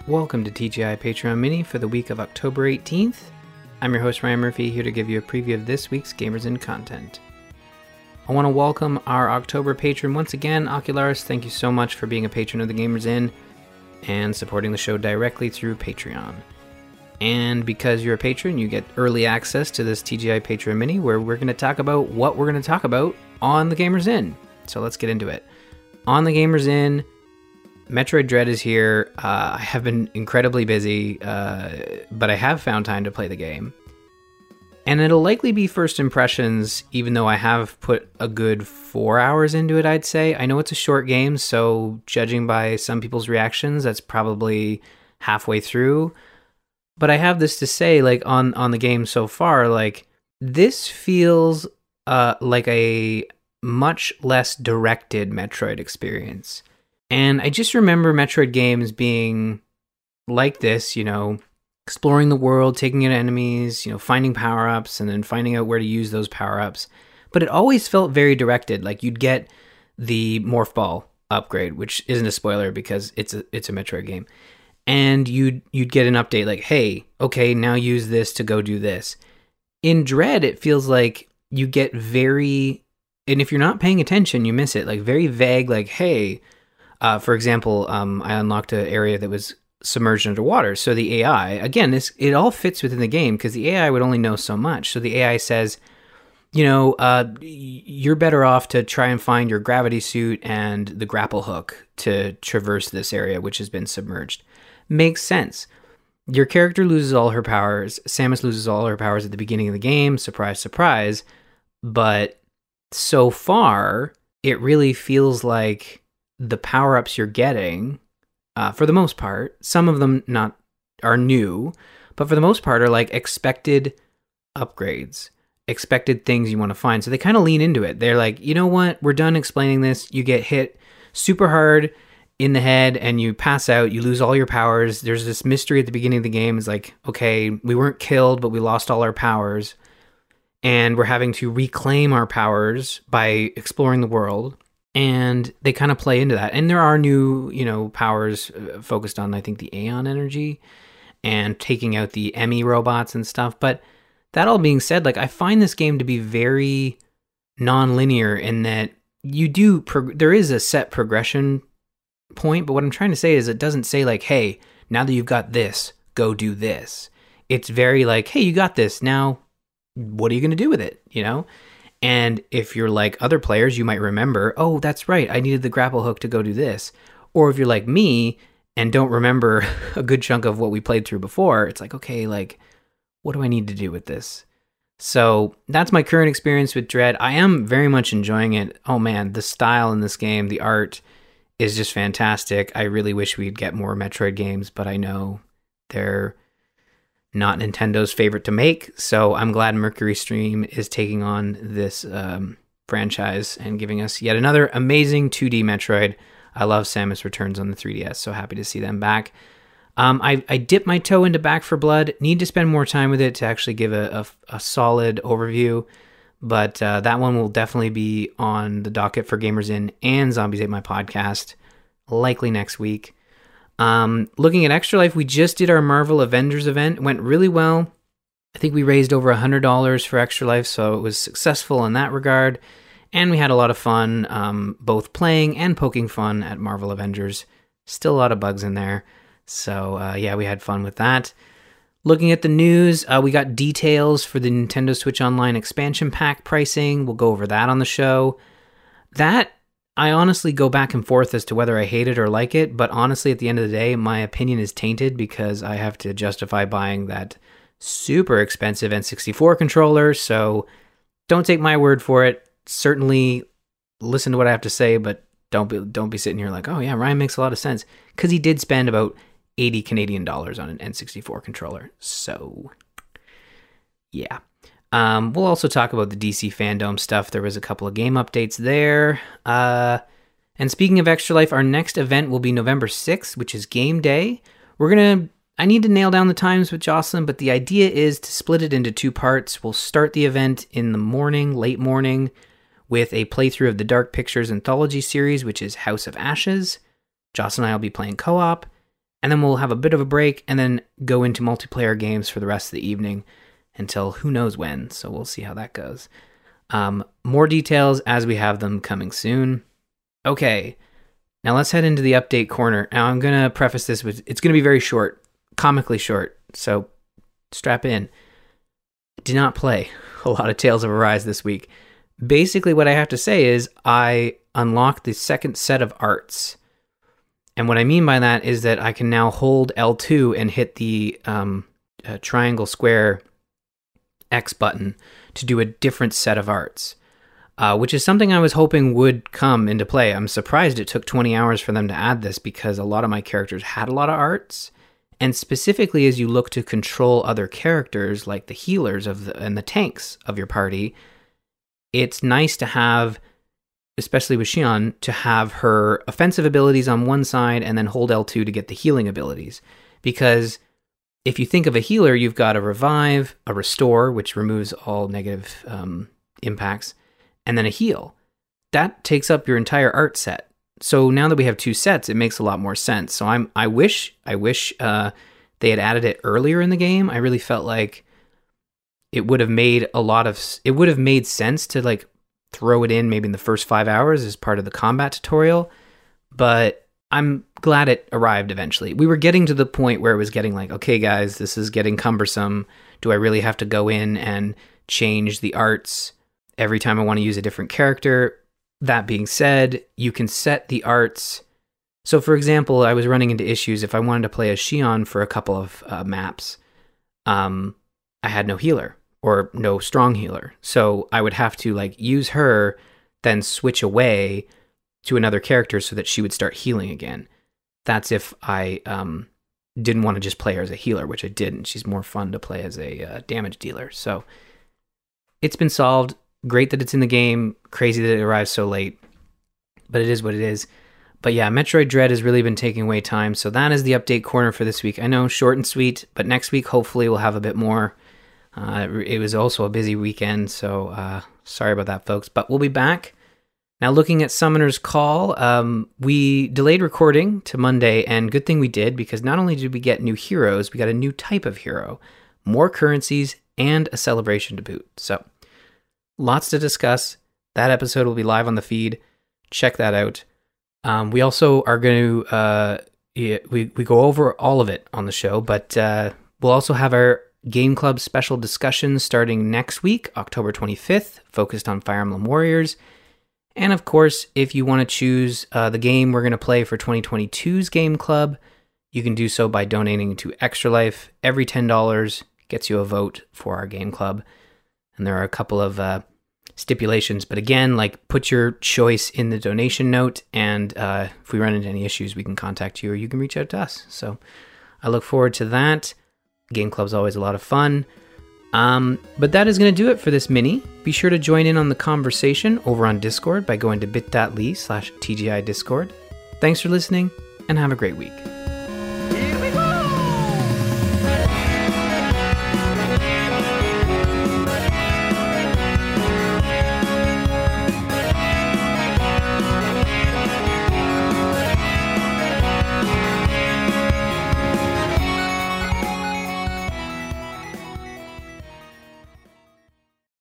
Welcome to TGI Patreon Mini for the week of October 18th. I'm your host Ryan Murphy, here to give you a preview of this week's Gamers In content. I want to welcome our October patron once again, Ocularis. Thank you so much for being a patron of the Gamers In and supporting the show directly through Patreon. And because you're a patron, you get early access to this TGI Patreon Mini, where we're going to talk about what we're going to talk about on the Gamers In. So let's get into it. On the Gamers In, Metroid Dread is here. I have been incredibly busy, but I have found time to play the game. And it'll likely be first impressions, even though I have put a good 4 hours into it, I'd say. I know it's a short game, so judging by some people's reactions, that's probably halfway through. But I have this to say, like, on the game so far, like, this feels like a much less directed Metroid experience. And I just remember Metroid games being like this, you know, exploring the world, taking out enemies, you know, finding power-ups, and then finding out where to use those power-ups. But it always felt very directed. Like, you'd get the Morph Ball upgrade, which isn't a spoiler because it's a Metroid game. And you'd get an update like, hey, okay, now use this to go do this. In Dread, it feels like you get very, and if you're not paying attention, you miss it. Like, very vague, like, hey, for example, I unlocked an area that was submerged underwater. So the AI, again, it all fits within the game because the AI would only know so much. So the AI says, you know, you're better off to try and find your gravity suit and the grapple hook to traverse this area, which has been submerged. Makes sense. Your character loses all her powers. Samus loses all her powers at the beginning of the game. Surprise, surprise. But so far, it really feels like the power-ups you're getting, for the most part, some of them are new, but for the most part are like expected upgrades, expected things you want to find. So they kind of lean into it. They're like, you know what? We're done explaining this. You get hit super hard in the head and you pass out. You lose all your powers. There's this mystery at the beginning of the game. It's like, okay, we weren't killed, but we lost all our powers. And we're having to reclaim our powers by exploring the world. And they kind of play into that. And there are new, you know, powers focused on, I think, the Aeon energy and taking out the Emmy robots and stuff. But that all being said, like, I find this game to be very non-linear in that there is a set progression point. But what I'm trying to say is it doesn't say like, hey, now that you've got this, go do this. It's very like, hey, you got this. Now, what are you going to do with it? You know? And if you're like other players, you might remember, oh, that's right, I needed the grapple hook to go do this. Or if you're like me and don't remember a good chunk of what we played through before, it's like, okay, like, what do I need to do with this? So that's my current experience with Dread. I am very much enjoying it. Oh man, the style in this game, the art is just fantastic. I really wish we'd get more Metroid games, but I know they're not Nintendo's favorite to make, so I'm glad Mercury Stream is taking on this franchise and giving us yet another amazing 2D Metroid. I love Samus Returns on the 3DS, so happy to see them back. I dipped my toe into Back 4 Blood. Need to spend more time with it to actually give a solid overview, but that one will definitely be on the docket for Gamers In and Zombies Ate My Podcast, likely next week. Looking at Extra Life, we just did our Marvel Avengers event. It went really well. I think we raised over $100 for Extra Life, so it was successful in that regard. And we had a lot of fun, both playing and poking fun at Marvel Avengers. Still a lot of bugs in there. So, yeah, we had fun with that. Looking at the news, we got details for the Nintendo Switch Online expansion pack pricing. We'll go over that on the show. That, I honestly go back and forth as to whether I hate it or like it, but honestly, at the end of the day, my opinion is tainted because I have to justify buying that super expensive N64 controller, so don't take my word for it. Certainly listen to what I have to say, but don't be sitting here like, oh yeah, Ryan makes a lot of sense, because he did spend about 80 Canadian dollars on an N64 controller, so yeah. We'll also talk about the DC Fandom stuff. There was a couple of game updates there. And speaking of Extra Life, our next event will be November 6th, which is game day. I need to nail down the times with Jocelyn, but the idea is to split it into two parts. We'll start the event in the morning, late morning, with a playthrough of the Dark Pictures Anthology series, which is House of Ashes. Jocelyn and I will be playing co-op. And then we'll have a bit of a break and then go into multiplayer games for the rest of the evening until who knows when. So we'll see how that goes. More details as we have them coming soon. Okay, now let's head into the update corner. Now I'm going to preface this with, it's going to be very short, comically short. So strap in. Did not play a lot of Tales of Arise this week. Basically what I have to say is I unlocked the second set of arts. And what I mean by that is that I can now hold L2 and hit the triangle, square, X button to do a different set of arts, which is something I was hoping would come into play. I'm surprised it took 20 hours for them to add this because a lot of my characters had a lot of arts. And specifically as you look to control other characters like the healers and the tanks of your party, it's nice to have, especially with Xion, to have her offensive abilities on one side and then hold L2 to get the healing abilities. Because if you think of a healer, you've got a revive, a restore, which removes all negative impacts, and then a heal. That takes up your entire art set. So now that we have two sets, it makes a lot more sense. So I wish they had added it earlier in the game. I really felt like it would have made sense to like throw it in maybe in the first 5 hours as part of the combat tutorial, but I'm glad it arrived eventually. We were getting to the point where it was getting like, okay guys, this is getting cumbersome. Do I really have to go in and change the arts every time I want to use a different character? That being said, you can set the arts. So for example, I was running into issues if I wanted to play as Xion for a couple of maps. I had no healer or no strong healer. So I would have to like use her, then switch away to another character so that she would start healing again. That's if I didn't want to just play her as a healer, which I didn't. She's more fun to play as a damage dealer. So it's been solved. Great that it's in the game. Crazy that it arrives so late. But it is what it is. But yeah, Metroid Dread has really been taking away time. So that is the update corner for this week. I know, short and sweet, but next week hopefully we'll have a bit more. It was also a busy weekend, so sorry about that, folks. But we'll be back. Now, looking at Summoner's Call, we delayed recording to Monday, and good thing we did, because not only did we get new heroes, we got a new type of hero, more currencies, and a celebration to boot. So, lots to discuss. That episode will be live on the feed. Check that out. We also are going to, we go over all of it on the show, but we'll also have our Game Club special discussion starting next week, October 25th, focused on Fire Emblem Warriors. And of course, if you want to choose the game we're going to play for 2022's Game Club, you can do so by donating to Extra Life. Every $10 gets you a vote for our Game Club. And there are a couple of stipulations, but again, like, put your choice in the donation note, and if we run into any issues, we can contact you or you can reach out to us. So I look forward to that. Game Club's always a lot of fun. But that is going to do it for this mini. Be sure to join in on the conversation over on Discord by going to bit.ly/TGI Discord. Thanks for listening, and have a great week.